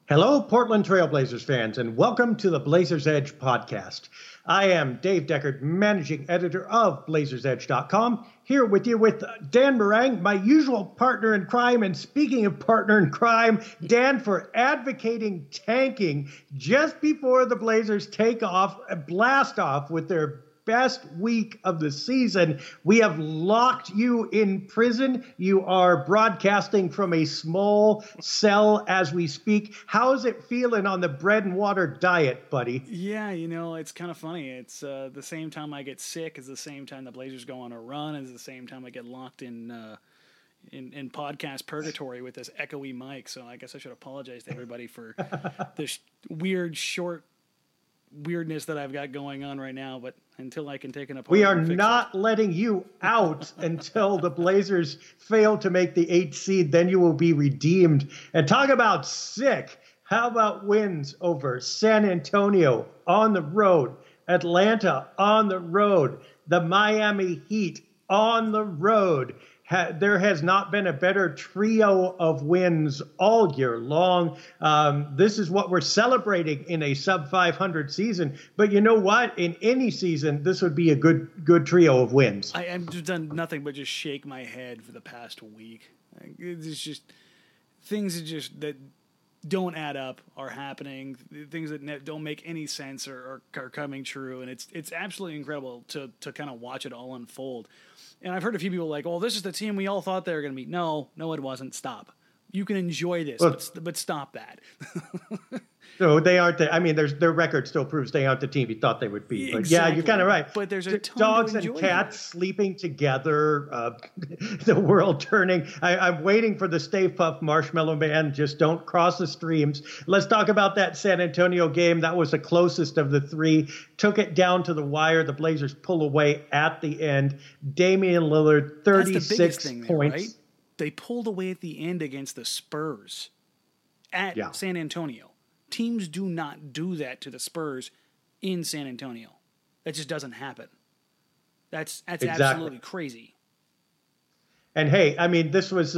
Hello, Portland Trailblazers fans, and welcome to the Blazers Edge podcast. I am Dave Deckard, managing editor of BlazersEdge.com, here with you with Dan Marang, my usual partner in crime. And speaking of partner in crime, Dan, for advocating tanking just before the Blazers blast off with their best week of the season. We have locked you in prison. You are broadcasting from a small cell as we speak. How is it feeling on the bread and water diet, buddy? Yeah, it's kind of funny. It's the same time I get sick is the same time the Blazers go on a run, is the same time I get locked in podcast purgatory with this echoey mic. So I guess I should apologize to everybody for this weird short weirdness that I've got going on right now, but until I can take an apart, we are not letting you out until the Blazers fail to make the 8th seed. Then you will be redeemed. And talk about sick. How about wins over San Antonio on the road, Atlanta on the road, the Miami Heat on the road? There has not been a better trio of wins all year long. This is what we're celebrating in a sub-500 season. But you know what? In any season, this would be a good trio of wins. I've just done nothing but just shake my head for the past week. It's just things that don't add up are happening. Things that don't make any sense are coming true, and it's absolutely incredible to kind of watch it all unfold. And I've heard a few people like, "Oh, this is the team we all thought they were going to be." No, it wasn't. Stop. You can enjoy this, but stop that. No, they aren't. I mean, their record still proves they aren't the team you thought they would be. But exactly. Yeah, you're kind of right. But there's a ton dogs to enjoy and cats here. sleeping together, the world turning. I'm waiting for the Stay Puft Marshmallow Man. Just don't cross the streams. Let's talk about that San Antonio game. That was the closest of the three. Took it down to the wire. The Blazers pull away at the end. Damian Lillard, 36 thing points. there, right? They pulled away at the end against the Spurs at San Antonio. Teams do not do that to the Spurs in San Antonio. That just doesn't happen. That's Exactly. Absolutely crazy. And hey, I mean, this was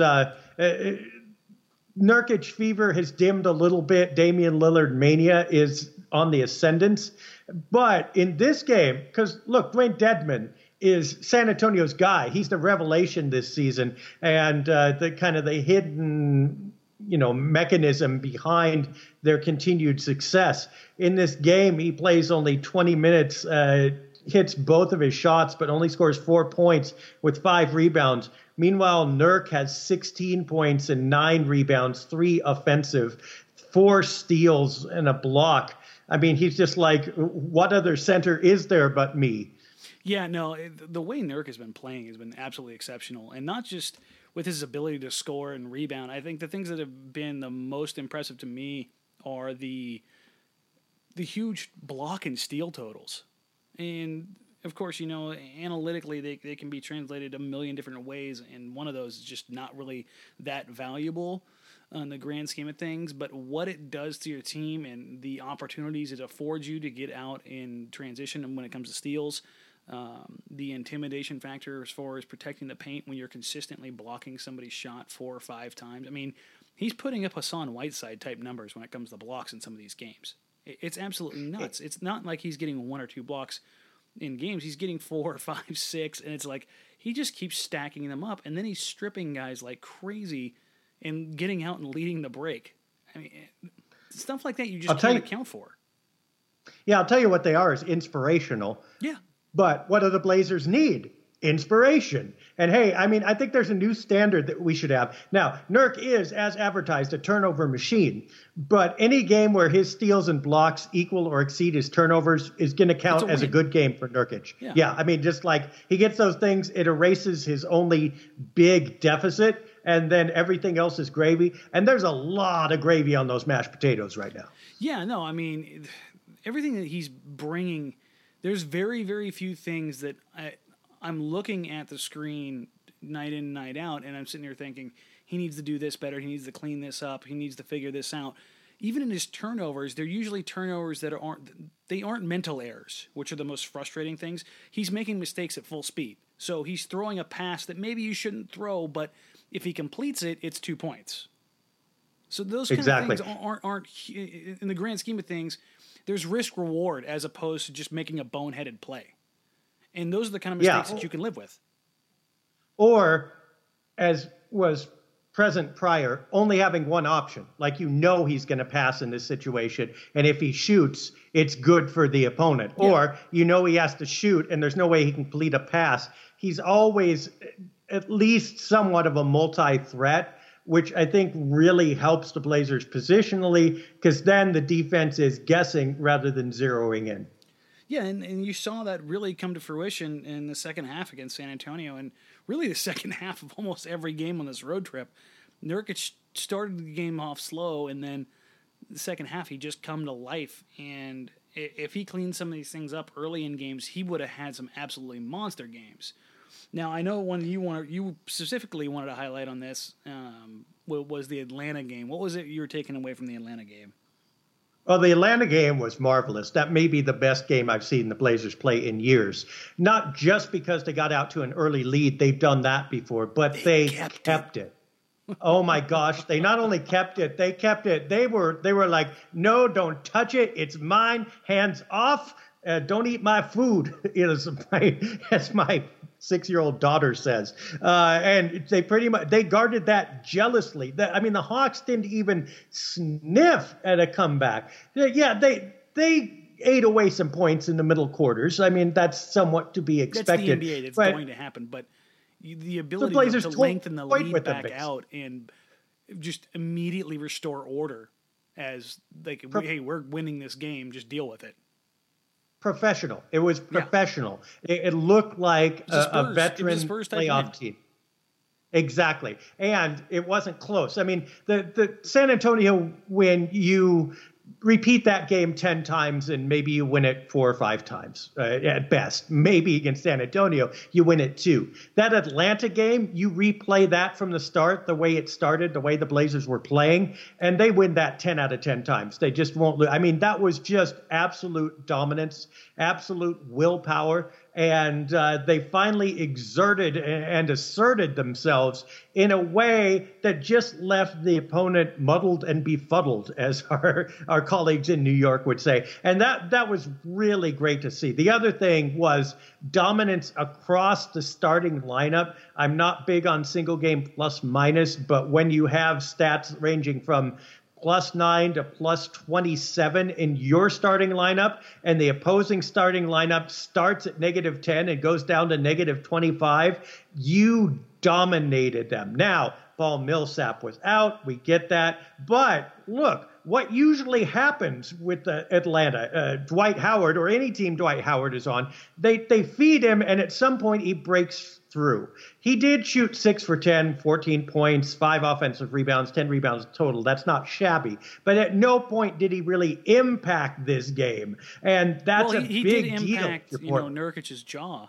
Nurkic fever has dimmed a little bit. Damian Lillard mania is on the ascendance. But in this game, because look, Dwayne Dedmon is San Antonio's guy. He's the revelation this season, and the hidden, mechanism behind their continued success. In this game, he plays only 20 minutes, hits both of his shots, but only scores 4 points with 5 rebounds. Meanwhile, Nurk has 16 points and 9 rebounds, 3 offensive, 4 steals, and a block. I mean, he's just like, what other center is there but me? Yeah, no, the way Nurk has been playing has been absolutely exceptional. And not just with his ability to score and rebound. I think the things that have been the most impressive to me are the huge block and steal totals. And, of course, analytically they can be translated a million different ways, and one of those is just not really that valuable in the grand scheme of things. But what it does to your team and the opportunities it affords you to get out in transition and when it comes to steals, the intimidation factor as far as protecting the paint when you're consistently blocking somebody's shot 4 or 5 times. I mean, he's putting up Hassan Whiteside type numbers when it comes to blocks in some of these games. It's absolutely nuts. It's not like he's getting 1 or 2 blocks in games. He's getting 4 or 5, 6, and it's like he just keeps stacking them up, and then he's stripping guys like crazy and getting out and leading the break. I mean, stuff like that you just can't account for. Yeah, I'll tell you what they are is inspirational. Yeah. But what do the Blazers need? Inspiration. And hey, I mean, I think there's a new standard that we should have. Now, Nurk is, as advertised, a turnover machine. But any game where his steals and blocks equal or exceed his turnovers is going to count as a good game for Nurkic. Yeah, I mean, just like he gets those things, it erases his only big deficit, and then everything else is gravy. And there's a lot of gravy on those mashed potatoes right now. Yeah, no, I mean, everything that he's bringing, there's very, very few things that I'm looking at the screen night in, night out, and I'm sitting here thinking, he needs to do this better, he needs to clean this up, he needs to figure this out. Even in his turnovers, they're usually turnovers that aren't mental errors, which are the most frustrating things. He's making mistakes at full speed. So he's throwing a pass that maybe you shouldn't throw, but if he completes it, it's 2 points. So those kind Exactly. of things aren't in the grand scheme of things. There's risk reward as opposed to just making a boneheaded play, and those are the kind of mistakes that you can live with. Or, as was present prior, only having one option. Like he's going to pass in this situation, and if he shoots, it's good for the opponent. Yeah. Or he has to shoot, and there's no way he can complete a pass. He's always at least somewhat of a multi-threat, which I think really helps the Blazers positionally, because then the defense is guessing rather than zeroing in. Yeah, and you saw that really come to fruition in the second half against San Antonio, and really the second half of almost every game on this road trip. Nurkic started the game off slow, and then the second half he just come to life. And if he cleaned some of these things up early in games, he would have had some absolutely monster games. Now, I know one you specifically wanted to highlight on this was the Atlanta game. What was it you were taking away from the Atlanta game? Well, the Atlanta game was marvelous. That may be the best game I've seen the Blazers play in years. Not just because they got out to an early lead. They've done that before, but they kept it. Oh my gosh. They not only kept it, they kept it. They were like, no, don't touch it. It's mine. Hands off. Don't eat my food. As my 6-year-old daughter says. And they guarded that jealously. The Hawks didn't even sniff at a comeback. Yeah, they ate away some points in the middle quarters. That's somewhat to be expected. That's the NBA. It's going to happen. But the ability to lengthen the lead back out and just immediately restore order as hey, we're winning this game, just deal with it. Professional. It was professional. Yeah. It looked like a veteran playoff team. Exactly. And it wasn't close. The San Antonio win, you repeat that game 10 times and maybe you win it 4 or 5 times at best. Maybe against San Antonio, you win it 2. That Atlanta game, you replay that from the start, the way it started, the way the Blazers were playing, and they win that 10 out of 10 times. They just won't lose. That was just absolute dominance, absolute willpower. And they finally exerted and asserted themselves in a way that just left the opponent muddled and befuddled, as our colleagues in New York would say. And that was really great to see. The other thing was dominance across the starting lineup. I'm not big on single game plus minus, but when you have stats ranging from +9 to +27 in your starting lineup, and the opposing starting lineup starts at -10 and goes down to -25, you dominated them. Now, Paul Millsap was out. We get that. But look, what usually happens with Atlanta, Dwight Howard or any team Dwight Howard is on, they feed him, and at some point he breaks through. He did shoot 6 for 10, 14 points, 5 offensive rebounds, 10 rebounds total. That's not shabby. But at no point did he really impact this game. And that's a big deal. He did impact, Nurkic's jaw.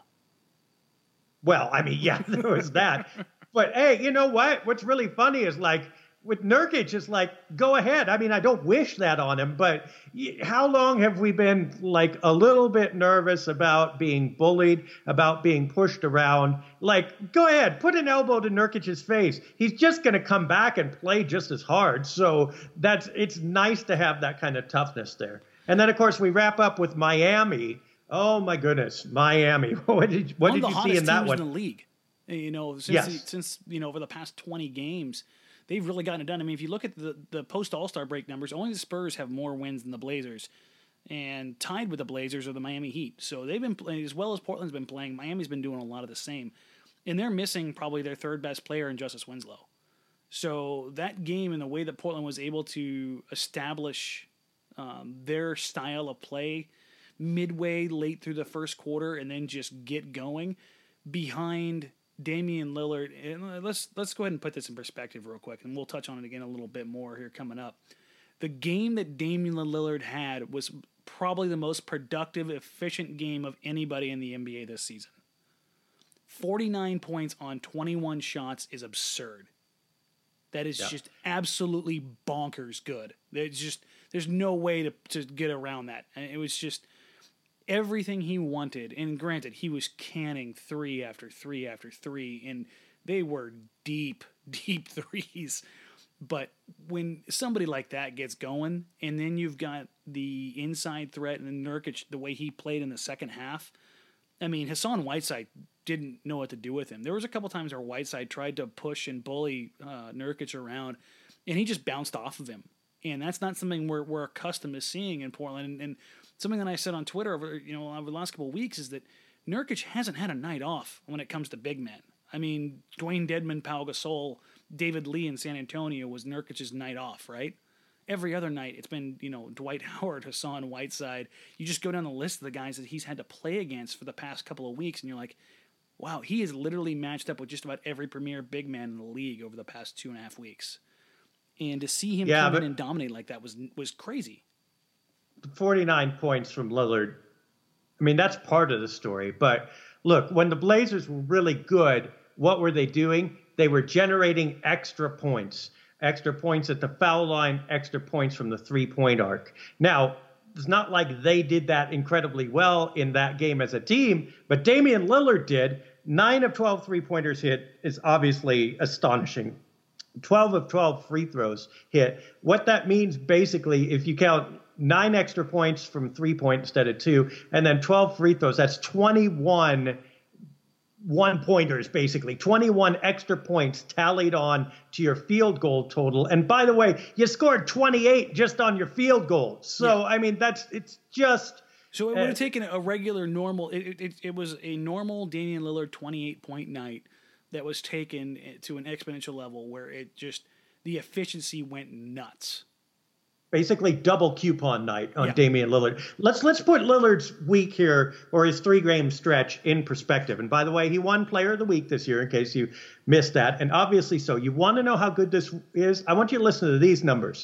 Well, there was that. But hey, you know what? What's really funny is with Nurkic, it's go ahead. I don't wish that on him, but how long have we been a little bit nervous about being bullied, about being pushed around? Go ahead, put an elbow to Nurkic's face. He's just going to come back and play just as hard. So it's nice to have that kind of toughness there. And then, of course, we wrap up with Miami. Oh my goodness, Miami! What did you see in that one? In the league, since over the past 20 games. They've really gotten it done. If you look at the post All-Star break numbers, only the Spurs have more wins than the Blazers. And tied with the Blazers are the Miami Heat. So they've been playing, as well as Portland's been playing, Miami's been doing a lot of the same. And they're missing probably their third best player in Justice Winslow. So that game and the way that Portland was able to establish their style of play midway, late through the first quarter, and then just get going behind Damian Lillard, and let's go ahead and put this in perspective real quick, and we'll touch on it again a little bit more here coming up. The game that Damian Lillard had was probably the most productive, efficient game of anybody in the NBA this season. 49 points on 21 shots is absurd. That is just absolutely bonkers good. There's no way to get around that. And it was just everything he wanted. And granted, he was canning 3 after 3 after 3, and they were deep, deep threes. But when somebody like that gets going, and then you've got the inside threat and Nurkic, the way he played in the second half, I mean, Hassan Whiteside didn't know what to do with him. There was a couple times where Whiteside tried to push and bully Nurkic around, and he just bounced off of him. And that's not something we're accustomed to seeing in Portland. And something that I said on Twitter over the last couple of weeks is that Nurkic hasn't had a night off when it comes to big men. I mean, Dwayne Dedmon, Pau Gasol, David Lee in San Antonio was Nurkic's night off, right? Every other night, it's been, Dwight Howard, Hassan Whiteside. You just go down the list of the guys that he's had to play against for the past couple of weeks, and you're like, wow, he is literally matched up with just about every premier big man in the league over the past 2.5 weeks. And to see him come in and dominate like that was crazy. 49 points from Lillard. I mean, that's part of the story. But look, when the Blazers were really good, what were they doing? They were generating extra points at the foul line, extra points from the three-point arc. Now, it's not like they did that incredibly well in that game as a team, but Damian Lillard did. 9 of 12 three-pointers hit is obviously astonishing. 12 of 12 free throws hit. What that means, basically, if you count 9 extra points from 3-point instead of 2, and then 12 free throws, that's 21 one-pointers, basically. 21 extra points tallied on to your field goal total. And by the way, you scored 28 just on your field goal. So, yeah. I mean, it's just... So it would have taken a regular normal... It was a normal Damian Lillard 28-point night that was taken to an exponential level where it just... The efficiency went nuts. Basically double coupon night on Damian Lillard. Let's put Lillard's week here, or his 3-game stretch, in perspective. And by the way, he won Player of the Week this year, in case you missed that. And obviously so. You want to know how good this is? I want you to listen to these numbers.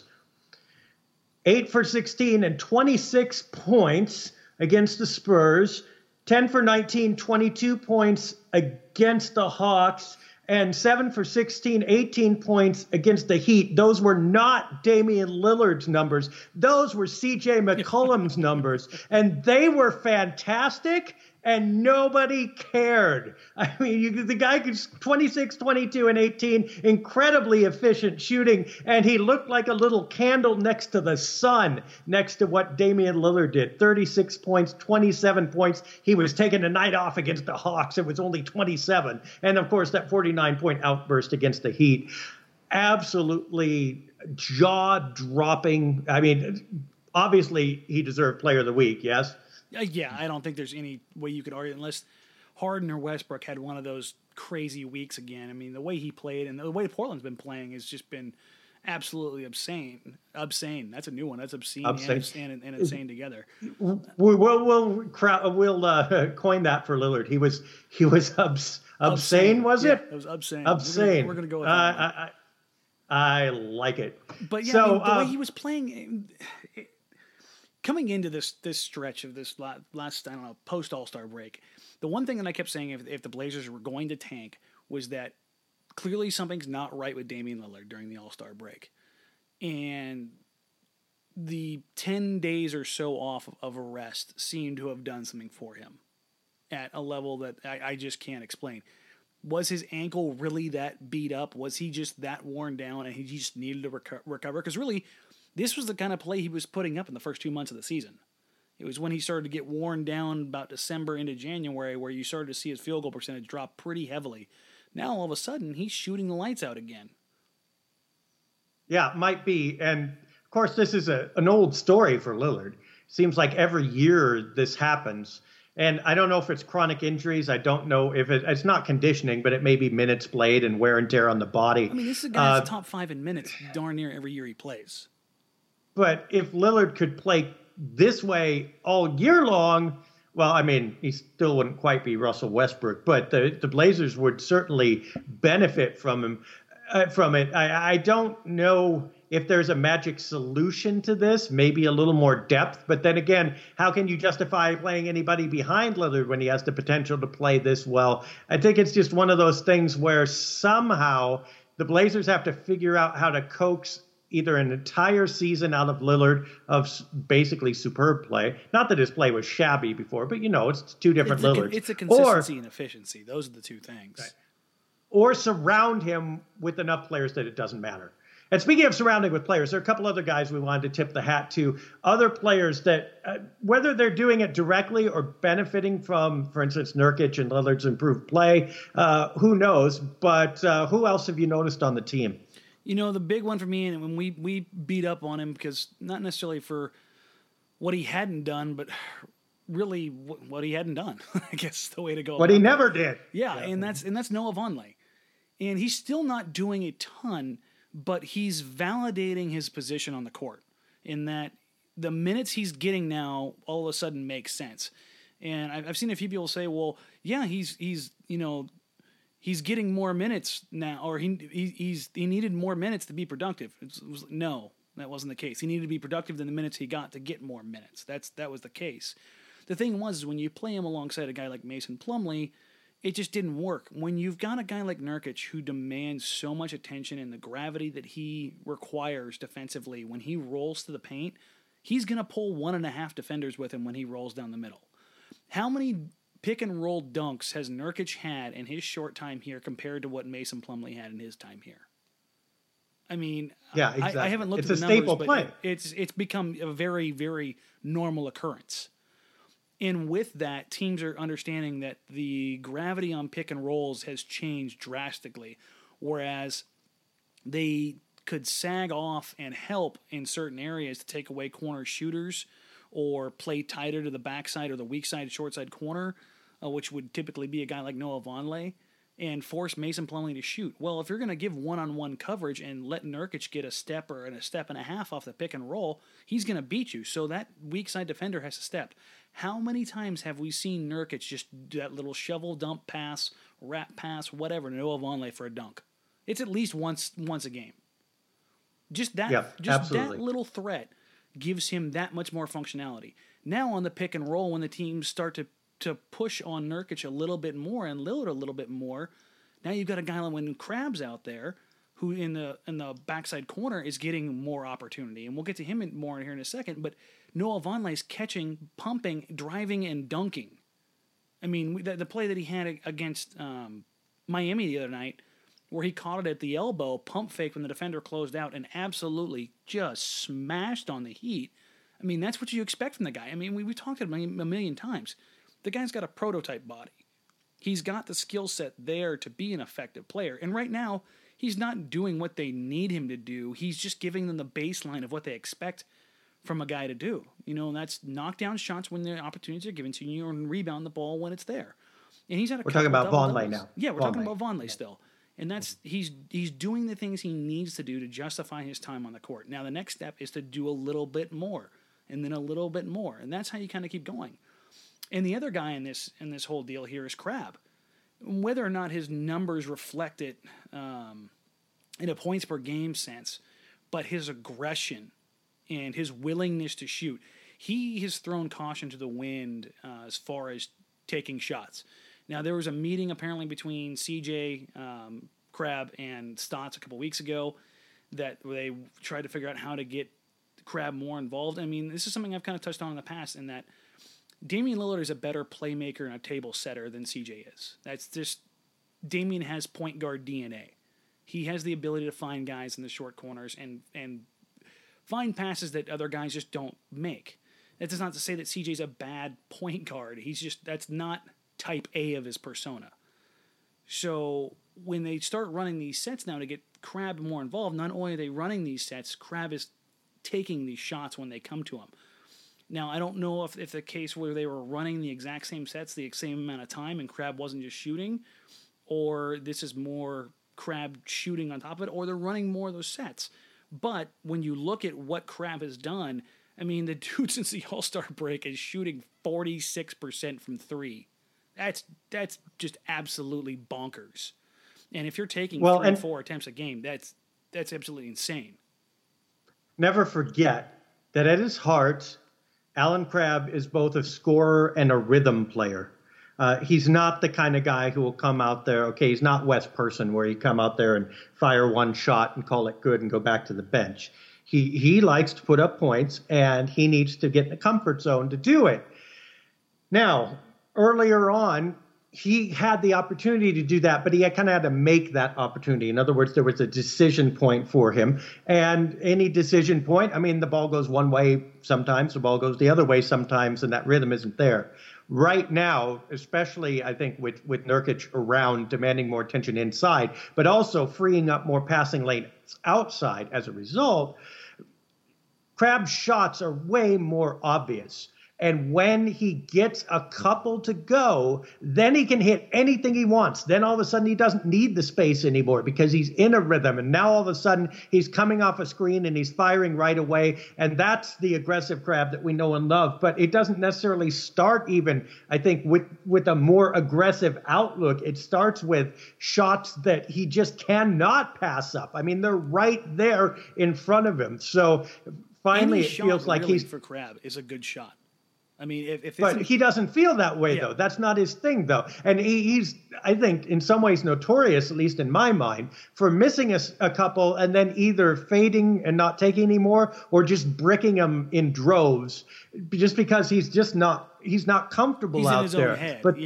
8 for 16 and 26 points against the Spurs. 10 for 19, 22 points against the Hawks. And 7 for 16, 18 points against the Heat. Those were not Damian Lillard's numbers. Those were C.J. McCollum's numbers. And they were fantastic, and nobody cared. I mean, the guy could 26, 22, and 18, incredibly efficient shooting, and he looked like a little candle next to the sun, next to what Damian Lillard did. 36 points, 27 points. He was taking a night off against the Hawks. It was only 27. And, of course, that 49-point outburst against the Heat. Absolutely jaw-dropping. I mean, obviously, he deserved Player of the Week, yes? Yeah, I don't think there's any way you could argue unless Harden or Westbrook had one of those crazy weeks again. I mean, the way he played and the way Portland's been playing has just been absolutely obscene. Obscene. That's a new one. That's obscene. And insane together. We'll coin that for Lillard. He was obscene, was it? Yeah, it was obscene. Obscene. We're gonna go with that. I like it. But yeah, I mean, the way he was playing. Coming into this stretch of this last, I don't know, post All-Star break, the one thing that I kept saying if the Blazers were going to tank was that clearly something's not right with Damian Lillard during the All-Star break. And the 10 days or so off of a rest seemed to have done something for him at a level that I just can't explain. Was his ankle really that beat up? Was he just that worn down and he just needed to recover? Because really... This was the kind of play he was putting up in the first 2 months of the season. It was when he started to get worn down about December into January where you started to see his field goal percentage drop pretty heavily. Now, all of a sudden, he's shooting the lights out again. Yeah, might be. And, of course, this is an old story for Lillard. Seems like every year this happens. And I don't know if it's chronic injuries. I don't know if it's not conditioning, but it may be minutes played and wear and tear on the body. I mean, this is a guy that's top 5 in minutes darn near every year he plays. But if Lillard could play this way all year long, well, I mean, he still wouldn't quite be Russell Westbrook, but the Blazers would certainly benefit from it. I don't know if there's a magic solution to this, maybe a little more depth. But then again, how can you justify playing anybody behind Lillard when he has the potential to play this well? I think it's just one of those things where somehow the Blazers have to figure out how to coax either an entire season out of Lillard of basically superb play. Not that his play was shabby before, but, it's two different Lillards. It's a consistency and efficiency. Those are the two things. Right. Or surround him with enough players that it doesn't matter. And speaking of surrounding with players, there are a couple other guys we wanted to tip the hat to. Other players that, whether they're doing it directly or benefiting from, for instance, Nurkic and Lillard's improved play, who knows? But who else have you noticed on the team? You know, the big one for me, and when we beat up on him, because not necessarily for what he hadn't done, but really what he hadn't done, I guess is the way to go. What he never did. Yeah, and that's Noah Vonleh. And he's still not doing a ton, but he's validating his position on the court in that the minutes he's getting now all of a sudden make sense. And I've seen a few people say, well, yeah, he's getting more minutes now, or he needed more minutes to be productive. No, that wasn't the case. He needed to be productive than the minutes he got to get more minutes. That was the case. The thing was, when you play him alongside a guy like Mason Plumlee, it just didn't work. When you've got a guy like Nurkic who demands so much attention and the gravity that he requires defensively, when he rolls to the paint, he's going to pull 1.5 defenders with him when he rolls down the middle. How many pick and roll dunks has Nurkic had in his short time here compared to what Mason Plumlee had in his time here? I mean, yeah, exactly. I haven't looked it's at the a numbers, staple but play. It's become a very, very normal occurrence. And with that, teams are understanding that the gravity on pick and rolls has changed drastically, whereas they could sag off and help in certain areas to take away corner shooters or play tighter to the backside or the weak side, short side corner, which would typically be a guy like Noah Vonleh, and force Mason Plumlee to shoot. Well, if you're going to give one-on-one coverage and let Nurkic get a step or a step and a half off the pick and roll, he's going to beat you. So that weak side defender has to step. How many times have we seen Nurkic just do that little shovel dump pass, wrap pass, whatever, to Noah Vonleh for a dunk? It's at least once a game. Just that little threat gives him that much more functionality. Now on the pick and roll, when the teams start to push on Nurkic a little bit more and Lillard a little bit more, now you've got a guy like when Crabbe's out there who in the backside corner is getting more opportunity. And we'll get to him more here in a second, but Noah Vonleh's catching, pumping, driving, and dunking. I mean, the play that he had against Miami the other night, where he caught it at the elbow, pump fake when the defender closed out, and absolutely just smashed on the Heat. I mean, that's what you expect from the guy. I mean, we talked about him a million times. The guy's got a prototype body. He's got the skill set there to be an effective player. And right now, he's not doing what they need him to do. He's just giving them the baseline of what they expect from a guy to do. You know, and that's knock down shots when the opportunities are given to you and rebound the ball when it's there. And he's had We're talking about Vonleh now. Yeah, we're talking about Vonleh still. And that's he's doing the things he needs to do to justify his time on the court. Now the next step is to do a little bit more and then a little bit more. And that's how you kind of keep going. And the other guy in this whole deal here is Crabbe. Whether or not his numbers reflect it in a points per game sense, but his aggression and his willingness to shoot, he has thrown caution to the wind as far as taking shots. Now, there was a meeting apparently between CJ, Crabbe, and Stotts a couple weeks ago that they tried to figure out how to get Crabbe more involved. I mean, this is something I've kind of touched on in the past in that Damian Lillard is a better playmaker and a table setter than CJ is. That's just Damian has point guard DNA. He has the ability to find guys in the short corners and find passes that other guys just don't make. That does not to say that CJ's a bad point guard. That's not type A of his persona. So when they start running these sets now to get Crabbe more involved, not only are they running these sets, Crabbe is taking these shots when they come to him. Now, I don't know if the case where they were running the exact same sets the same amount of time and Crabbe wasn't just shooting, or this is more Crabbe shooting on top of it, or they're running more of those sets. But when you look at what Crabbe has done, I mean, the dude since the All-Star break is shooting 46% from three. That's just absolutely bonkers. And if you're taking 3 and 4 attempts a game, that's absolutely insane. Never forget that at his heart, Allen Crabbe is both a scorer and a rhythm player. He's not the kind of guy who will come out there. Okay, he's not Wes Person where you come out there and fire one shot and call it good and go back to the bench. He likes to put up points, and he needs to get in the comfort zone to do it. Now, earlier on, he had the opportunity to do that, but he kind of had to make that opportunity. In other words, there was a decision point for him. And any decision point, I mean, the ball goes one way sometimes, the ball goes the other way sometimes, and that rhythm isn't there. Right now, especially, I think, with Nurkic around demanding more attention inside, but also freeing up more passing lanes outside as a result, Crabbe's shots are way more obvious. And when he gets a couple to go, then he can hit anything he wants. Then all of a sudden he doesn't need the space anymore because he's in a rhythm. And now all of a sudden he's coming off a screen and he's firing right away. And that's the aggressive Crabbe that we know and love. But it doesn't necessarily start even, I think, with a more aggressive outlook. It starts with shots that he just cannot pass up. I mean, they're right there in front of him. So finally it feels like really for Crabbe is a good shot. I mean, but he doesn't feel that way, though. That's not his thing, though. And he's, I think, in some ways notorious, at least in my mind, for missing a couple and then either fading and not taking any more or just bricking them in droves just because he's not comfortable he's out in his there. Own head. But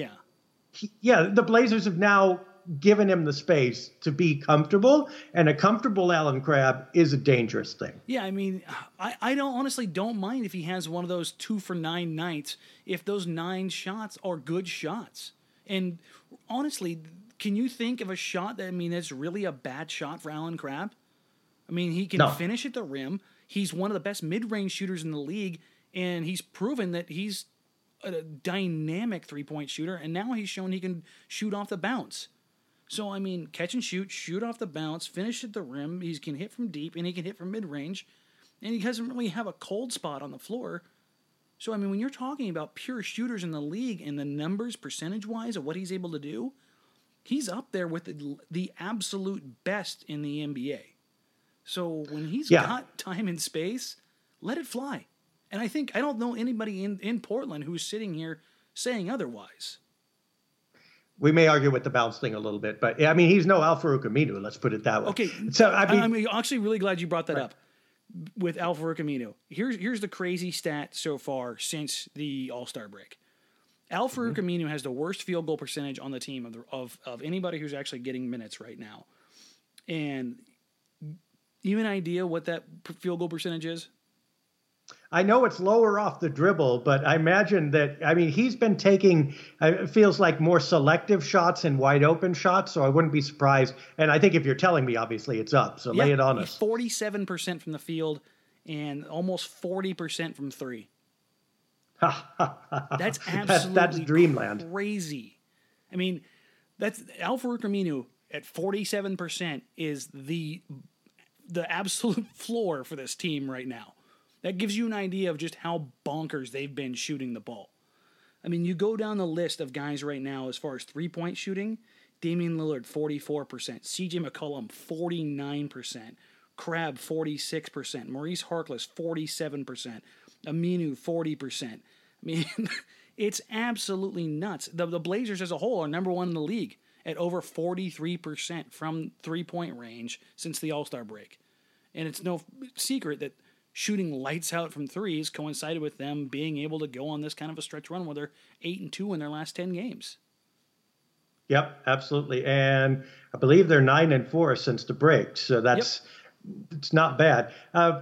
the Blazers have now given him the space to be comfortable, and a comfortable Allen Crabbe is a dangerous thing. Yeah, I mean, I honestly don't mind if he has one of those 2 for 9 nights if those 9 shots are good shots. And honestly, can you think of a shot that's really a bad shot for Allen Crabbe? I mean, he can finish at the rim. He's one of the best mid-range shooters in the league, and he's proven that he's a dynamic three-point shooter, and now he's shown he can shoot off the bounce. So, I mean, catch and shoot off the bounce, finish at the rim. He can hit from deep, and he can hit from mid-range. And he doesn't really have a cold spot on the floor. So, I mean, when you're talking about pure shooters in the league and the numbers percentage-wise of what he's able to do, he's up there with the absolute best in the NBA. So, when he's got time and space, let it fly. And I don't know anybody in Portland who's sitting here saying otherwise. We may argue with the bounce thing a little bit, but I mean, he's no Al-Farouq Aminu. Let's put it that way. Okay, so I'm actually really glad you brought that up with Al-Farouq Aminu. Here's the crazy stat so far since the All-Star break. Al-Farouq Aminu has the worst field goal percentage on the team of anybody who's actually getting minutes right now. And you have an idea what that field goal percentage is? I know it's lower off the dribble, but I imagine that, I mean, he's been taking, it feels like more selective shots and wide open shots, so I wouldn't be surprised. And I think if you're telling me, obviously it's up, so lay it on us. 47% from the field and almost 40% from three. That's absolutely that's dreamland. Crazy. I mean, that's Al-Farouq Aminu at 47% is the absolute floor for this team right now. That gives you an idea of just how bonkers they've been shooting the ball. I mean, you go down the list of guys right now as far as three-point shooting. Damian Lillard, 44%. C.J. McCollum, 49%. Crabbe, 46%. Maurice Harkless, 47%. Aminu, 40%. I mean, it's absolutely nuts. The Blazers as a whole are number one in the league at over 43% from three-point range since the All-Star break. And it's no secret that shooting lights out from threes coincided with them being able to go on this kind of a stretch run where they're 8-2 in their last 10 games. Yep, absolutely. And I believe they're 9-4 since the break. So it's not bad.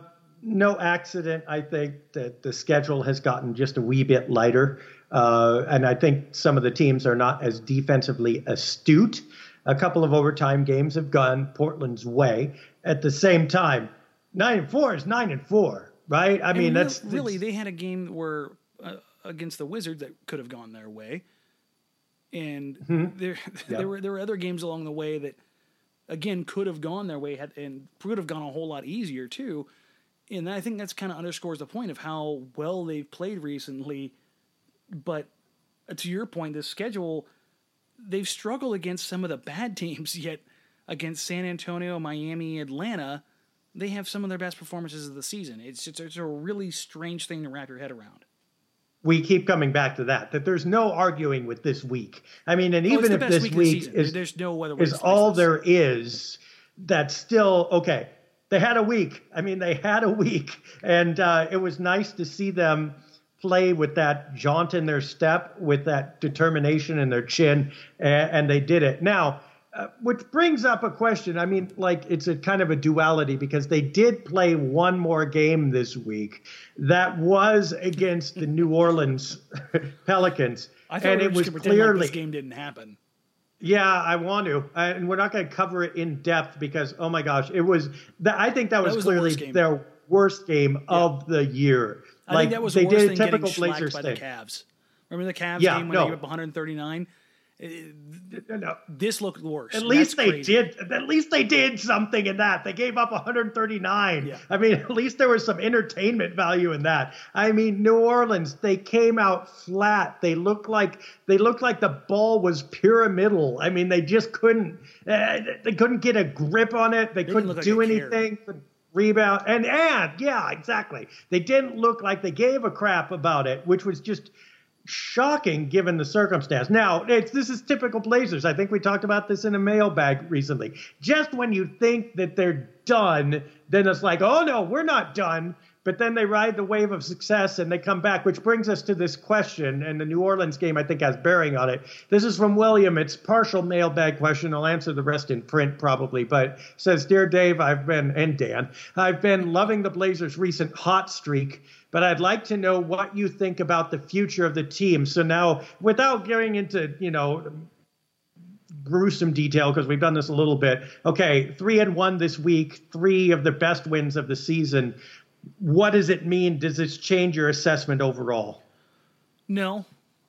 No accident, I think, that the schedule has gotten just a wee bit lighter. And I think some of the teams are not as defensively astute. A couple of overtime games have gone Portland's way. At the same time, 9-4 is 9-4, right? I mean, that's really they had a game where against the Wizards that could have gone their way, and there were other games along the way that again could have gone their way and could have gone a whole lot easier too. And I think that's kind of underscores the point of how well they've played recently. But to your point, the schedule, they've struggled against some of the bad teams, yet against San Antonio, Miami, Atlanta, they have some of their best performances of the season. It's a really strange thing to wrap your head around. We keep coming back to that there's no arguing with this week. I mean, and even if this week there's no other way is all there is, that's still okay. They had a week. I mean, they had a week, and it was nice to see them play with that jaunt in their step, with that determination in their chin, and they did it. Now, which brings up a question. I mean, like, it's a kind of a duality because they did play one more game this week that was against the New Orleans Pelicans. I thought it was clearly this game didn't happen. Yeah, I want to, and we're not going to cover it in depth because, oh my gosh, it was. I think that was clearly their worst game of the year. I think that was they worse did a than typical getting shellacked Blazers by thing. the Cavs. Remember the Cavs game when they gave up 139? No. This looked worse. At least they did. At least they did something in that. They gave up 139. Yeah. I mean, at least there was some entertainment value in that. I mean, New Orleans, they came out flat. They looked like the ball was pyramidal. I mean, they just couldn't. They couldn't get a grip on it. They couldn't do anything. Rebound and yeah, exactly. They didn't look like they gave a crap about it, which was just shocking given the circumstance. Now, this is typical Blazers. I think we talked about this in a mailbag recently. Just when you think that they're done, then it's like, oh no, we're not done. But then they ride the wave of success and they come back, which brings us to this question. And the New Orleans game, I think, has bearing on it. This is from William. It's partial mailbag question. I'll answer the rest in print probably. But it says, Dear Dave, and Dan, I've been loving the Blazers' recent hot streak, but I'd like to know what you think about the future of the team. So now, without going into, gruesome detail, because we've done this a little bit. Okay, 3-1 this week, 3 of the best wins of the season. What does it mean? Does this change your assessment overall? No.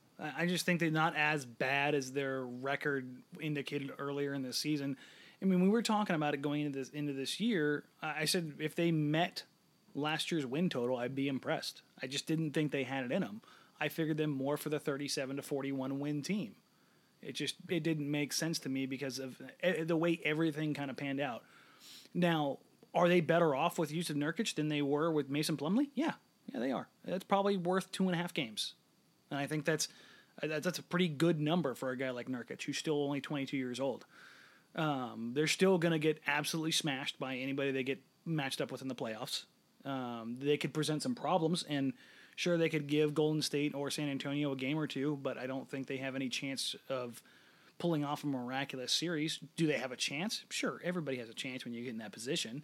I just think they're not as bad as their record indicated earlier in the season. I mean, we were talking about it going into this year. I said if they met last year's win total, I'd be impressed. I just didn't think they had it in them. I figured them more for the 37-41 win team. It didn't make sense to me because of the way everything kind of panned out. Now, are they better off with Jusuf Nurkic than they were with Mason Plumlee? Yeah, they are. That's probably worth 2.5 games, and I think that's a pretty good number for a guy like Nurkic, who's still only 22 years old. They're still going to get absolutely smashed by anybody they get matched up with in the playoffs. They could present some problems, and sure, they could give Golden State or San Antonio a game or two, but I don't think they have any chance of pulling off a miraculous series. Do they have a chance? Sure, everybody has a chance when you get in that position.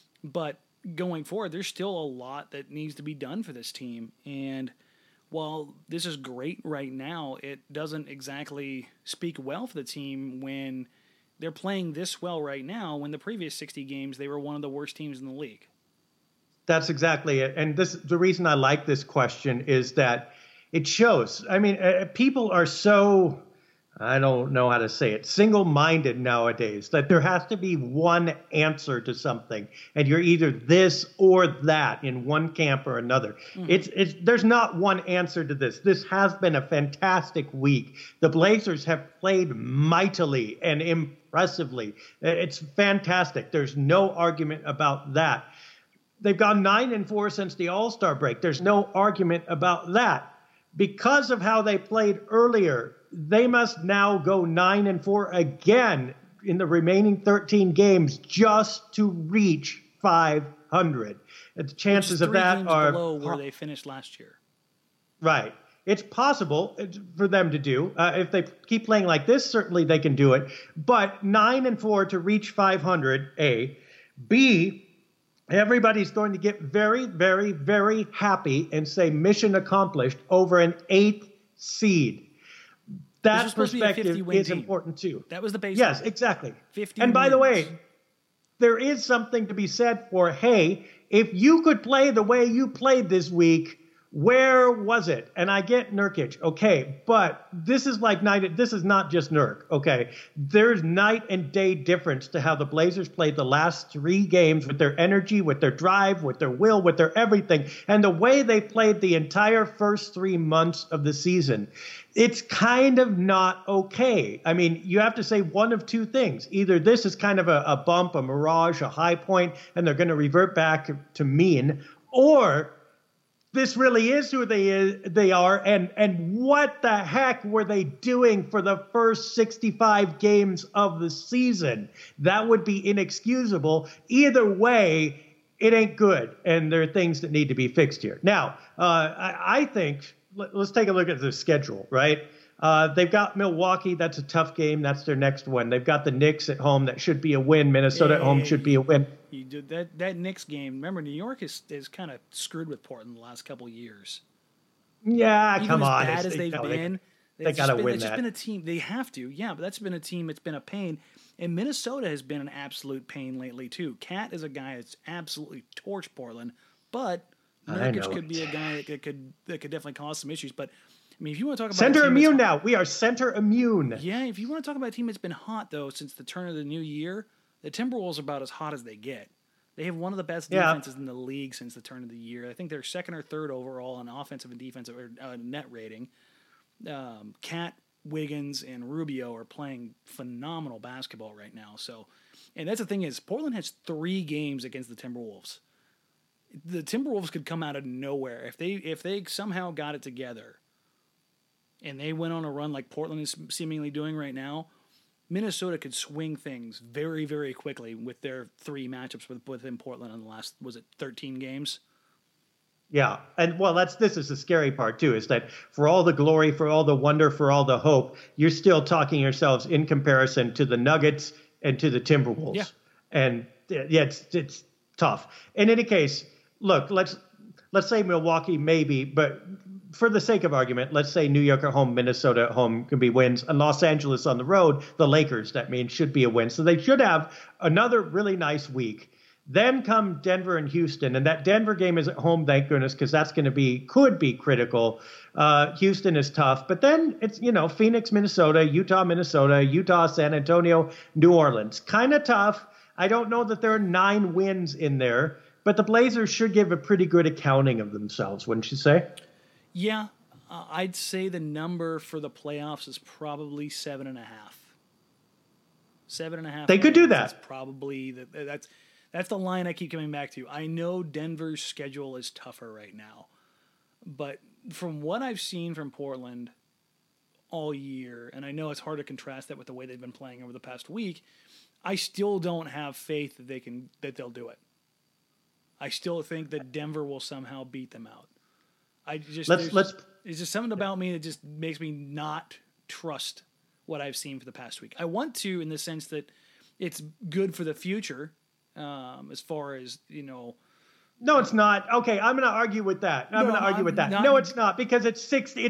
But going forward, there's still a lot that needs to be done for this team. And while this is great right now, it doesn't exactly speak well for the team when they're playing this well right now, when the previous 60 games, they were one of the worst teams in the league. That's exactly it. And the reason I like this question is that it shows. I mean, people are so, I don't know how to say it, single-minded nowadays, that there has to be one answer to something, and you're either this or that in one camp or another. Mm-hmm. There's not one answer to this. This has been a fantastic week. The Blazers have played mightily and impressively. It's fantastic. There's no argument about that. They've gone 9-4 since the All-Star break. There's no argument about that. Because of how they played earlier, they must now go 9-4 again in the remaining 13 games just to reach 500. The chances of that are below where they finished last year. Right. It's possible for them to do. If they keep playing like this, certainly they can do it. But 9-4 to reach 500, A. B, everybody's going to get very, very, very happy and say mission accomplished over an 8th seed. That perspective is important too. That was the baseline. Yes, exactly. 50 and by wins. the way, there is something to be said for, hey, if you could play the way you played this week, where was it? And I get Nurkic, okay, but this is not just Nurk, okay? There's night and day difference to how the Blazers played the last 3 games with their energy, with their drive, with their will, with their everything, and the way they played the entire first 3 months of the season. It's kind of not okay. I mean, you have to say one of two things. Either this is kind of a bump, a mirage, a high point, and they're going to revert back to mean, or this really is who they are, and what the heck were they doing for the first 65 games of the season? That would be inexcusable. Either way, it ain't good, and there are things that need to be fixed here. Now, I think let's take a look at the schedule, right? They've got Milwaukee. That's a tough game. That's their next one. They've got the Knicks at home. That should be a win. Minnesota at home should be a win. You did that Knicks game. Remember, New York is kind of screwed with Portland the last couple of years. Yeah, even come on. As bad as they've been, they got to win that. It's just been a team. They have to, yeah. But that's been a team. It's been a pain. And Minnesota has been an absolute pain lately too. Cat is a guy that's absolutely torched Portland, but Nurkic could be a guy that could definitely cause some issues. But I mean, if you want to talk about center immune now, we are center immune. Yeah, if you want to talk about a team that's been hot though since the turn of the new year, the Timberwolves are about as hot as they get. They have one of the best defenses in the league since the turn of the year. I think they're second or third overall on offensive and defensive net rating. Cat, Wiggins, and Rubio are playing phenomenal basketball right now. So, and that's the thing is, Portland has 3 games against the Timberwolves. The Timberwolves could come out of nowhere if they somehow got it together, and they went on a run like Portland is seemingly doing right now. Minnesota could swing things very, very quickly with their 3 matchups within Portland in the last, 13 games? Yeah, and well, this is the scary part too, is that for all the glory, for all the wonder, for all the hope, you're still talking yourselves in comparison to the Nuggets and to the Timberwolves. Yeah. And yeah, it's tough. In any case, look, let's say Milwaukee maybe, but for the sake of argument, let's say New York at home, Minnesota at home can be wins, and Los Angeles on the road, the Lakers, that means, should be a win. So they should have another really nice week. Then come Denver and Houston, and that Denver game is at home, thank goodness, because that's could be critical. Houston is tough, but then it's, Phoenix, Minnesota, Utah, San Antonio, New Orleans. Kind of tough. I don't know that there are 9 wins in there, but the Blazers should give a pretty good accounting of themselves, wouldn't you say? Yeah, I'd say the number for the playoffs is probably 7.5. 7.5. They could do that. That's probably that's the line I keep coming back to. I know Denver's schedule is tougher right now, but from what I've seen from Portland all year, and I know it's hard to contrast that with the way they've been playing over the past week, I still don't have faith that they'll do it. I still think that Denver will somehow beat them out. There's just something about me that just makes me not trust what I've seen for the past week. I want to, in the sense that it's good for the future, as far as, No, it's not. Okay, I'm going to argue with that. No, it's not, because it's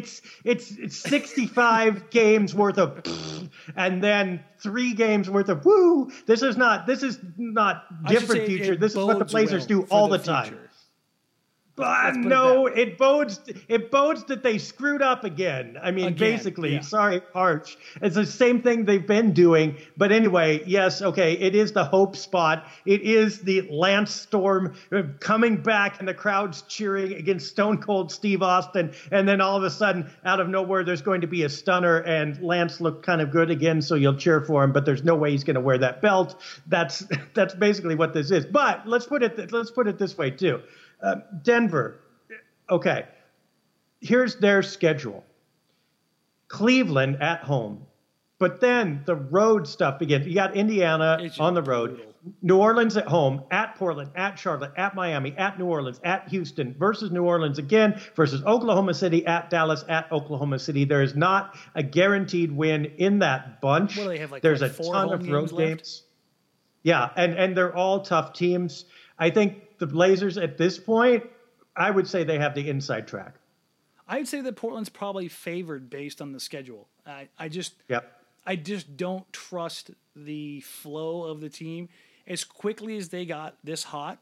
65 games worth of and then 3 games worth of woo. This is not different future. This is what the Blazers do all the time. But no, it bodes that they screwed up again. I mean, basically, yeah. Sorry, Arch. It's the same thing they've been doing. But anyway, yes, okay, it is the hope spot. It is the Lance Storm coming back and the crowd's cheering against Stone Cold Steve Austin. And then all of a sudden, out of nowhere, there's going to be a stunner and Lance looked kind of good again, so you'll cheer for him. But there's no way he's going to wear that belt. That's basically what this is. But let's put it this way, too. Denver, okay, here's their schedule. Cleveland at home, but then the road stuff begins. You got Indiana on the road, brutal. New Orleans at home, at Portland, at Charlotte, at Miami, at New Orleans, at Houston, versus New Orleans again, versus Oklahoma City, at Dallas, at Oklahoma City. There is not a guaranteed win in that bunch. Well, they have There's a ton of road games. Yeah, and they're all tough teams. I think the Blazers at this point, I would say they have the inside track. I would say that Portland's probably favored based on the schedule. I just don't trust the flow of the team. As quickly as they got this hot,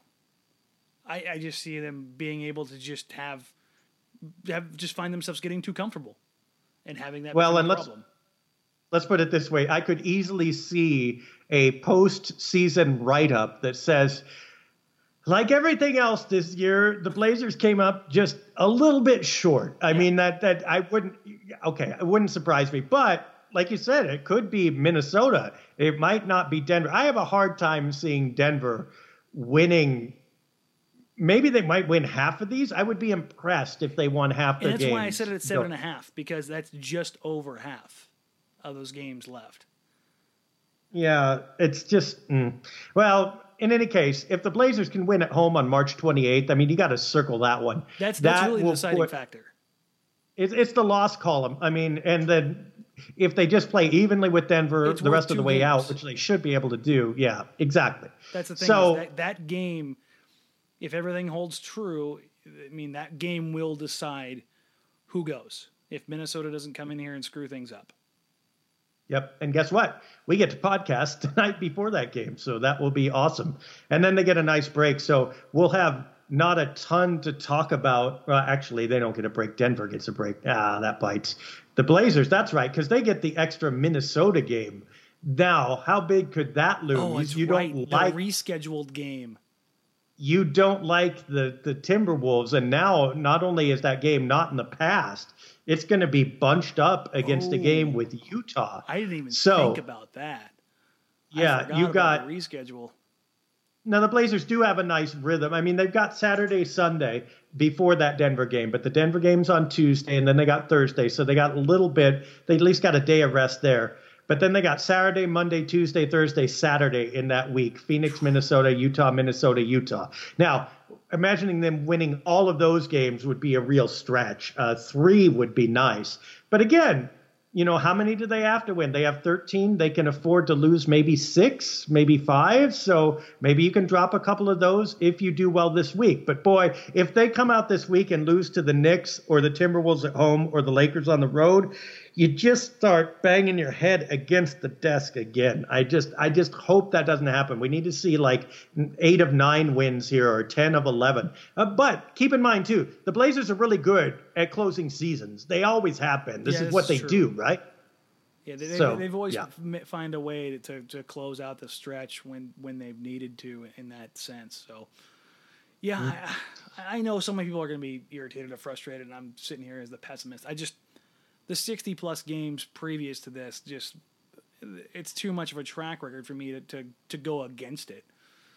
I just see them being able to just find themselves getting too comfortable and having that problem. Let's put it this way. I could easily see a post-season write-up that says, like everything else this year, the Blazers came up just a little bit short. I mean, that it wouldn't surprise me. But like you said, it could be Minnesota. It might not be Denver. I have a hard time seeing Denver winning. Maybe they might win half of these. I would be impressed if they won half their games. And that's why I said it at 7.5, because that's just over half of those games left. Yeah, it's just well, in any case, if the Blazers can win at home on March 28th, I mean, you got to circle that one. That's really the deciding factor. It's the loss column. I mean, and then if they just play evenly with Denver the rest of the way out, which they should be able to do, yeah, exactly. That's the thing. So that game, if everything holds true, I mean, that game will decide who goes if Minnesota doesn't come in here and screw things up. Yep. And guess what? We get to podcast the night before that game. So that will be awesome. And then they get a nice break. So we'll have not a ton to talk about. Well, actually, they don't get a break. Denver gets a break. That bites. The Blazers, that's right, because they get the extra Minnesota game. Now, how big could that lose? Oh, it's right. The rescheduled game. You don't like the Timberwolves. And now, not only is that game not in the past, it's going to be bunched up against a game with Utah. I didn't even think about that. Yeah, you got the reschedule. Now, the Blazers do have a nice rhythm. I mean, they've got Saturday, Sunday before that Denver game, but the Denver game's on Tuesday, and then they got Thursday, so they got a little bit. They at least got a day of rest there. But then they got Saturday, Monday, Tuesday, Thursday, Saturday in that week. Phoenix, Minnesota, Utah, Minnesota, Utah. Now, imagining them winning all of those games would be a real stretch. 3 would be nice. But again, you know, how many do they have to win? They have 13. They can afford to lose maybe 6, maybe 5. So maybe you can drop a couple of those if you do well this week. But boy, if they come out this week and lose to the Knicks or the Timberwolves at home or the Lakers on the road, you just start banging your head against the desk again. I just hope that doesn't happen. We need to see like 8 of 9 wins here or 10 of 11. But keep in mind, too, the Blazers are really good at closing seasons. They always have been. This is what they do, right? Yeah, they've always find a way to close out the stretch when they've needed to in that sense. So, yeah, I know so many people are going to be irritated or frustrated, and I'm sitting here as the pessimist. The 60-plus games previous to this, it's too much of a track record for me to go against it.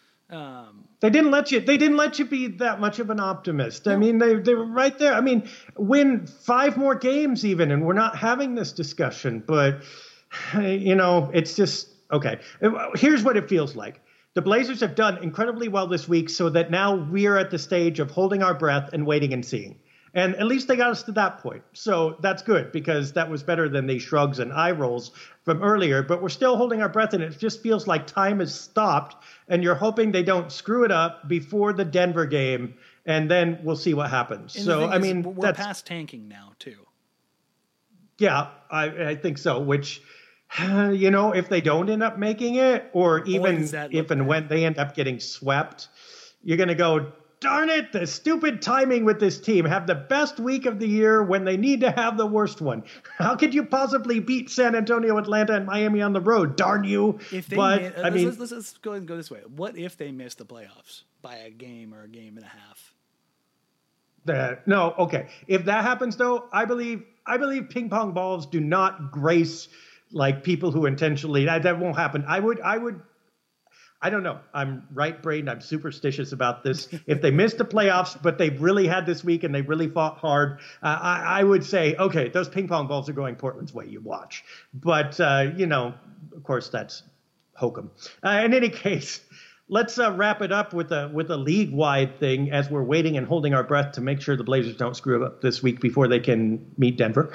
They didn't let you be that much of an optimist. No. I mean, they were right there. I mean, win 5 more games even, and we're not having this discussion. But, you know, it's just, okay. Here's what it feels like. The Blazers have done incredibly well this week so that now we're at the stage of holding our breath and waiting and seeing. And at least they got us to that point. So that's good because that was better than the shrugs and eye rolls from earlier. But we're still holding our breath, and it just feels like time has stopped, and you're hoping they don't screw it up before the Denver game, and then we'll see what happens. And so, I mean, we're past tanking now, too. Yeah, I think so, which, you know, if they don't end up making it, or even if and when they end up getting swept, you're going to go, darn it, the stupid timing with this team. Have the best week of the year when they need to have the worst one. How could you possibly beat San Antonio, Atlanta, and Miami on the road? Darn you. Let's go and go this way. What if they miss the playoffs by a game or a game and a half? No, okay. If that happens, though, I believe ping pong balls do not grace like people who intentionally. That won't happen. I don't know. I'm right-brained. I'm superstitious about this. If they missed the playoffs, but they really had this week and they really fought hard, I would say, okay, those ping pong balls are going Portland's way. You watch. But, you know, of course, that's hokum. In any case, let's wrap it up with a league-wide thing as we're waiting and holding our breath to make sure the Blazers don't screw up this week before they can meet Denver.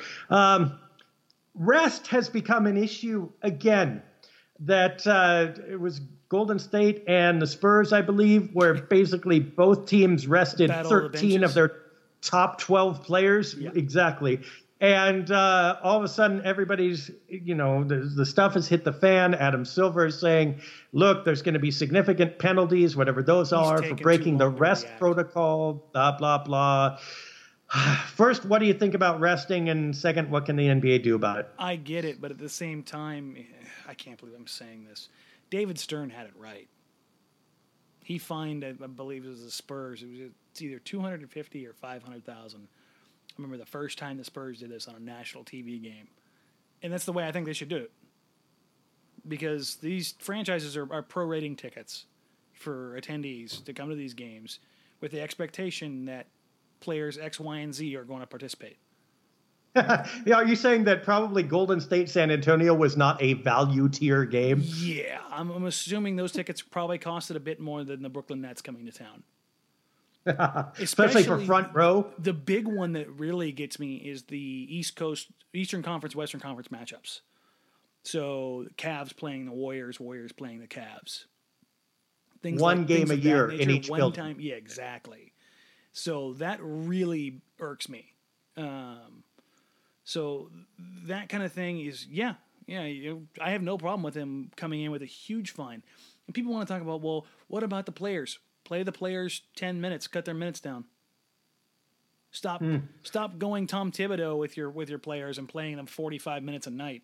Rest has become an issue again. That it was Golden State and the Spurs, I believe, where basically both teams rested 13 of their top 12 players. Yeah. Exactly. And all of a sudden, everybody's, you know, the stuff has hit the fan. Adam Silver is saying, look, there's going to be significant penalties, whatever those are, for breaking the rest protocol, blah, blah, blah. First, what do you think about resting? And second, what can the NBA do about it? I get it, but at the same time, I can't believe I'm saying this. David Stern had it right. He fined, I believe it was the Spurs. It's either $250,000 or $500,000. I remember the first time the Spurs did this on a national TV game. And that's the way I think they should do it. Because these franchises are prorating tickets for attendees to come to these games with the expectation that players X, Y, and Z are going to participate. Yeah, are you saying that probably Golden State San Antonio was not a value tier game? Yeah, I'm assuming those tickets probably costed a bit more than the Brooklyn Nets coming to town. Especially for front row. The big one that really gets me is the Eastern Conference, Western Conference matchups. So Cavs playing the Warriors, Warriors playing the Cavs. One game a year in each building. Time, yeah, exactly. So that really irks me. So that kind of thing is, I have no problem with him coming in with a huge fine. And people want to talk about, well, what about the players? Play the players 10 minutes, cut their minutes down. Stop going Tom Thibodeau with your players and playing them 45 minutes a night.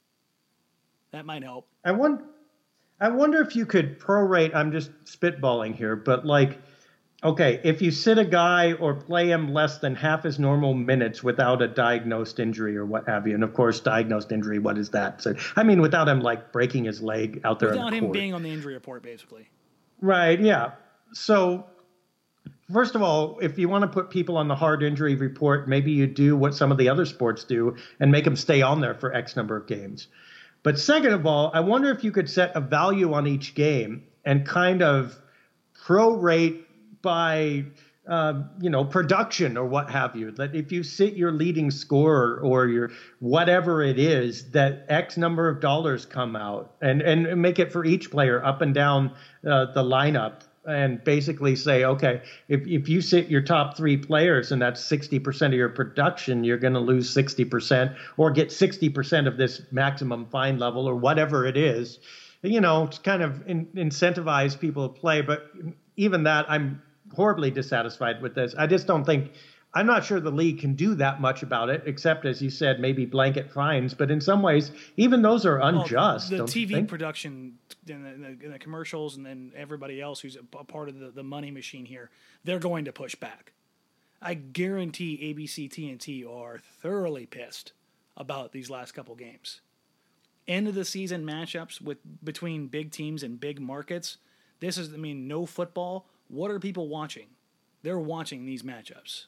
That might help. I wonder if you could prorate, I'm just spitballing here, but like, okay, if you sit a guy or play him less than half his normal minutes without a diagnosed injury or what have you, and of course, diagnosed injury, what is that? So, I mean, without him like breaking his leg out there without on the him court. being on the injury report, basically. Right, yeah. So, first of all, if you want to put people on the hard injury report, maybe you do what some of the other sports do and make them stay on there for X number of games. But second of all, I wonder if you could set a value on each game and kind of prorate by, production or what have you. That if you sit your leading scorer or your whatever it is, that X number of dollars come out and make it for each player up and down the lineup. And basically say, okay, if you sit your top three players and that's 60% of your production, you're going to lose 60% or get 60% of this maximum fine level or whatever it is, to kind of incentivize people to play. But even that, I'm horribly dissatisfied with this. I just don't think, I'm not sure the league can do that much about it, except, as you said, maybe blanket fines. But in some ways, even those are unjust. The TV production and the commercials and then everybody else who's a part of the money machine here, they're going to push back. I guarantee ABC, TNT are thoroughly pissed about these last couple games. End of the season matchups between big teams and big markets. This is, no football. What are people watching? They're watching these matchups.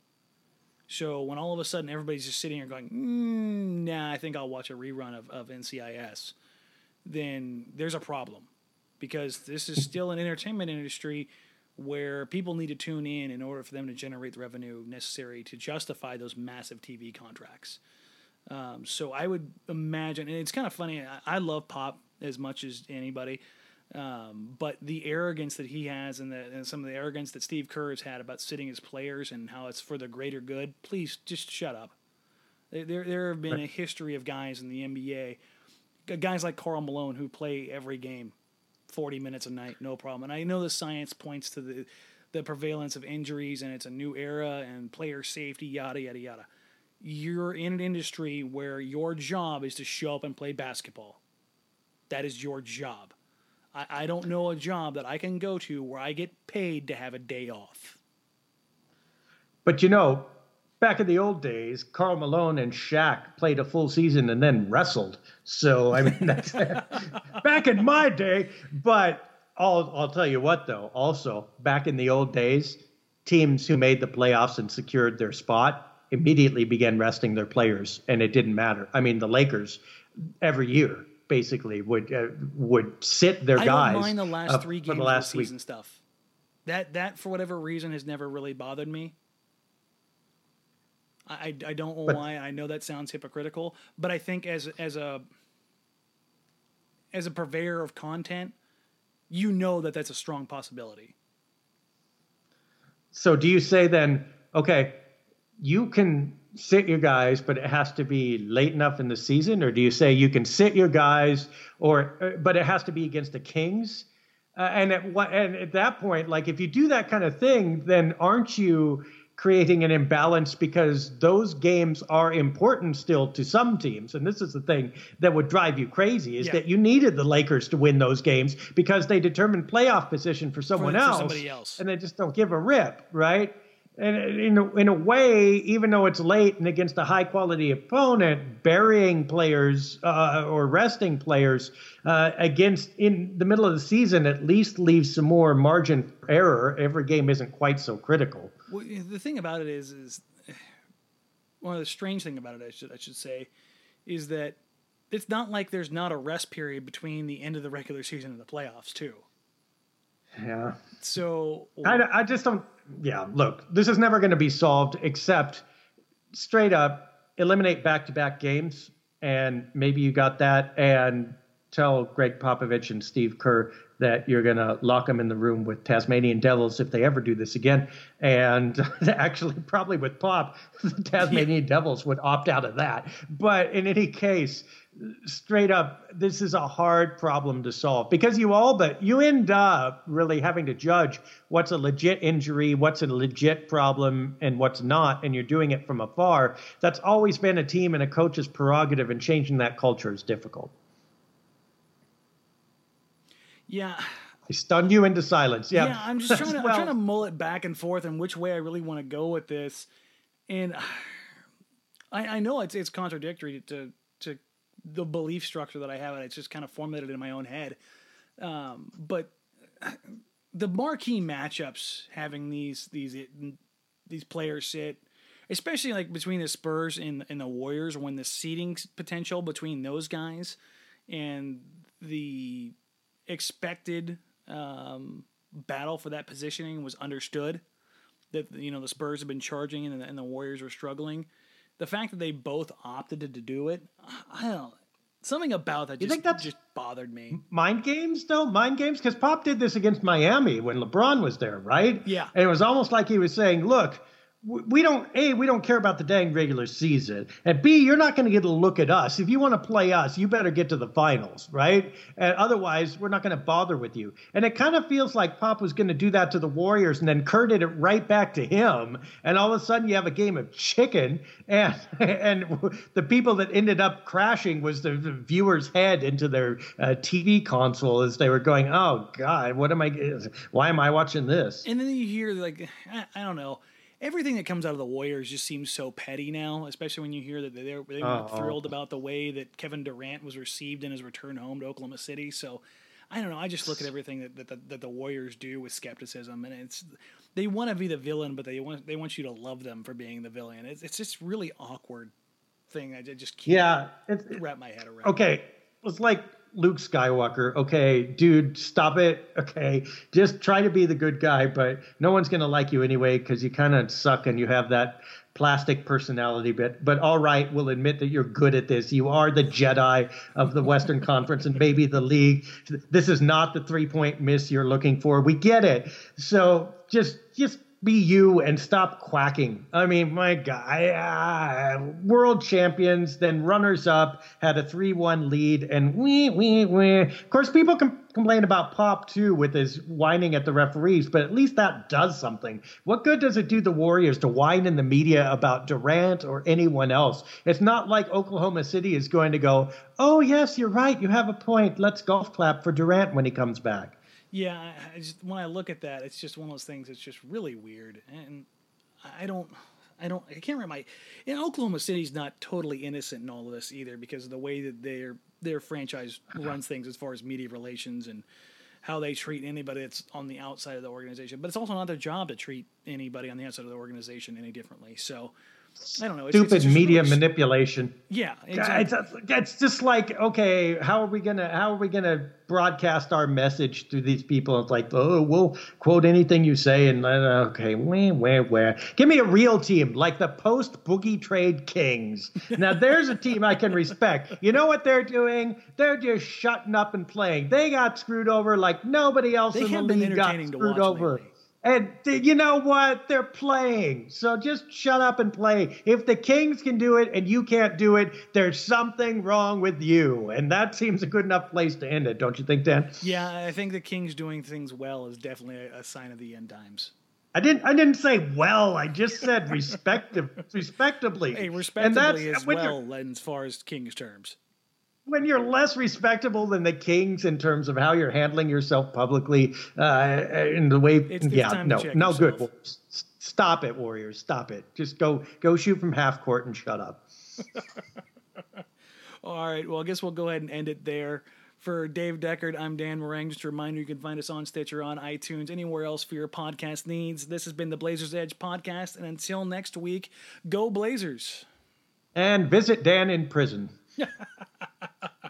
So when all of a sudden everybody's just sitting here going, I think I'll watch a rerun of NCIS, then there's a problem. Because this is still an entertainment industry where people need to tune in order for them to generate the revenue necessary to justify those massive TV contracts. So I would imagine, and it's kind of funny, I love Pop as much as anybody, but the arrogance that he has and some of the arrogance that Steve Kerr has had about sitting his players and how it's for the greater good, please just shut up. There have been a history of guys in the NBA, guys like Karl Malone who play every game 40 minutes a night, no problem. And I know the science points to the prevalence of injuries and it's a new era and player safety, yada, yada, yada. You're in an industry where your job is to show up and play basketball. That is your job. I don't know a job that I can go to where I get paid to have a day off. But back in the old days, Karl Malone and Shaq played a full season and then wrestled. So, that's back in my day. But I'll tell you what, though. Also, back in the old days, teams who made the playoffs and secured their spot immediately began resting their players, and it didn't matter. The Lakers every year basically would sit their guys. I don't mind the last 3 games of the season week. stuff. That for whatever reason has never really bothered me. I don't know why. I know that sounds hypocritical, but I think as a purveyor of content, that's a strong possibility. So do you say then, okay, you can sit your guys, but it has to be late enough in the season? Or do you say you can sit your guys, but it has to be against the Kings? And at that point, like if you do that kind of thing, then aren't you creating an imbalance because those games are important still to some teams? And this is the thing that would drive you crazy is that you needed the Lakers to win those games because they determined playoff position for somebody else. And they just don't give a rip, right? And in a way, even though it's late and against a high-quality opponent, burying players or resting players against in the middle of the season at least leaves some more margin for error. Every game isn't quite so critical. Well, the thing about it is one of the strange thing about it, I should say, is that it's not like there's not a rest period between the end of the regular season and the playoffs too. Yeah. So I just don't. Yeah. Look, this is never going to be solved except straight up eliminate back-to-back games, and maybe you got that, and tell Greg Popovich and Steve Kerr that you're going to lock them in the room with Tasmanian Devils if they ever do this again. And actually, probably with Pop, the Tasmanian Devils would opt out of that. But in any case, straight up, this is a hard problem to solve because you end up really having to judge what's a legit injury, what's a legit problem, and what's not, and you're doing it from afar. That's always been a team and a coach's prerogative, and changing that culture is difficult. Yeah. I stunned you into silence. Yeah, I'm just trying to mull it back and forth and which way I really want to go with this. And I know it's contradictory to the belief structure that I have, and it's just kind of formulated in my own head. But the marquee matchups, having these players sit, especially like between the Spurs and the Warriors, when the seeding potential between those guys and the expected battle for that positioning was understood, that the Spurs have been charging and the Warriors were struggling. The fact that they both opted to do it, I don't know, something about that just bothered me. Mind games, though? Mind games? Because Pop did this against Miami when LeBron was there, right? Yeah. And it was almost like he was saying, look, we don't care about the dang regular season. And B, you're not going to get a look at us. If you want to play us, you better get to the finals, right? And otherwise, we're not going to bother with you. And it kind of feels like Pop was going to do that to the Warriors, and then Kerr did it right back to him. And all of a sudden, you have a game of chicken, and the people that ended up crashing was the viewer's head into their TV console as they were going, oh, God, why am I watching this? And then you hear, like, I don't know. Everything that comes out of the Warriors just seems so petty now, especially when you hear that they weren't thrilled about the way that Kevin Durant was received in his return home to Oklahoma City. So, I don't know. I just look at everything that the Warriors do with skepticism, and they want to be the villain, but they want you to love them for being the villain. It's just really awkward thing. I just can't wrap my head around. Okay, it's like Luke Skywalker. Okay, dude, stop it. Okay, just try to be the good guy, but no one's going to like you anyway because you kind of suck and you have that plastic personality bit. But all right, we'll admit that you're good at this. You are the Jedi of the Western Conference and maybe the league. This is not the 3-point miss you're looking for. We get it. So just be you and stop quacking. I mean, my God, world champions, then runners up, had a 3-1 lead, and Of course, people can complain about Pop too with his whining at the referees, but at least that does something. What good does it do the Warriors to whine in the media about Durant or anyone else? It's not like Oklahoma City is going to go, oh yes, you're right, you have a point. Let's golf clap for Durant when he comes back. Yeah, when I look at that, it's just one of those things that's just really weird, and I can't remember. Oklahoma City's not totally innocent in all of this either, because of the way that their franchise runs things as far as media relations and how they treat anybody that's on the outside of the organization. But it's also not their job to treat anybody on the outside of the organization any differently. So I don't know. Stupid media manipulation. Yeah, exactly. It's just like, okay, how are we gonna broadcast our message to these people? It's like, oh, we'll quote anything you say, and okay, where? Give me a real team like the post Boogie Trade Kings. Now there's a team I can respect. You know what they're doing? They're just shutting up and playing. They got screwed over like nobody else in the league got screwed over. Lately. And you know what? They're playing. So just shut up and play. If the Kings can do it and you can't do it, there's something wrong with you. And that seems a good enough place to end it, don't you think, Dan? Yeah, I think the Kings doing things well is definitely a sign of the end times. I didn't say well. I just said respectably. Hey, respectably as well as far as Kings terms. When you're less respectable than the Kings in terms of how you're handling yourself publicly, in the way, no good. Stop it, Warriors. Stop it. Just go shoot from half court and shut up. All right. Well, I guess we'll go ahead and end it there. For Dave Deckard, I'm Dan Morang. Just a reminder, you can find us on Stitcher, on iTunes, anywhere else for your podcast needs. This has been the Blazers Edge podcast, and until next week, go Blazers. And visit Dan in prison.